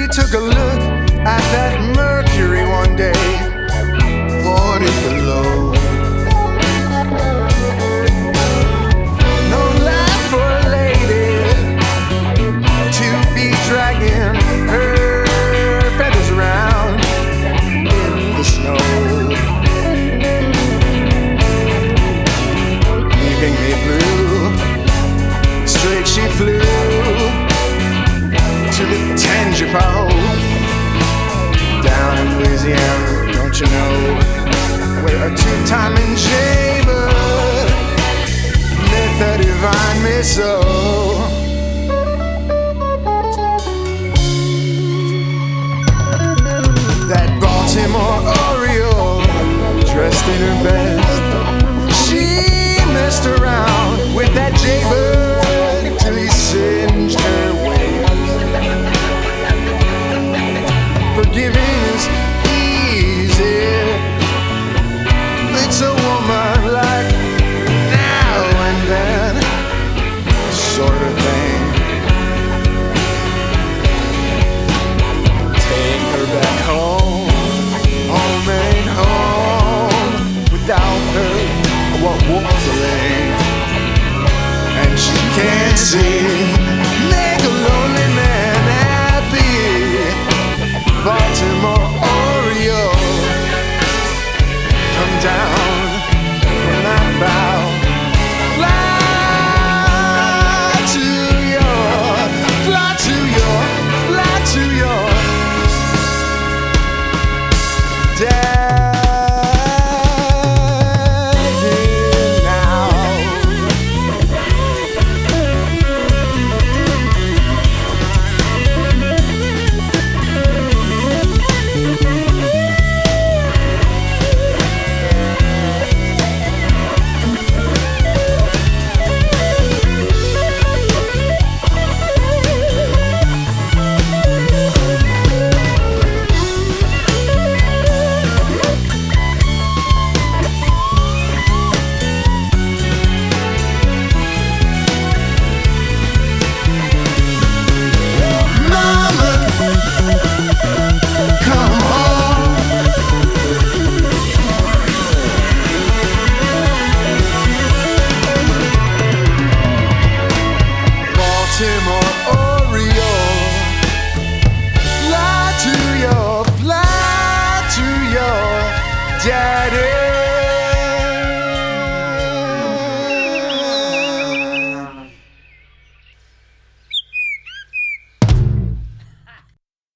took a look at that Mercury one day, 40 below. No life for a lady to be dragging her feathers around in the snow, leaving me blue. Straight she flew to the Tangipahoa, down in Louisiana, don't you know, where a two-timing shaver met the divine me so.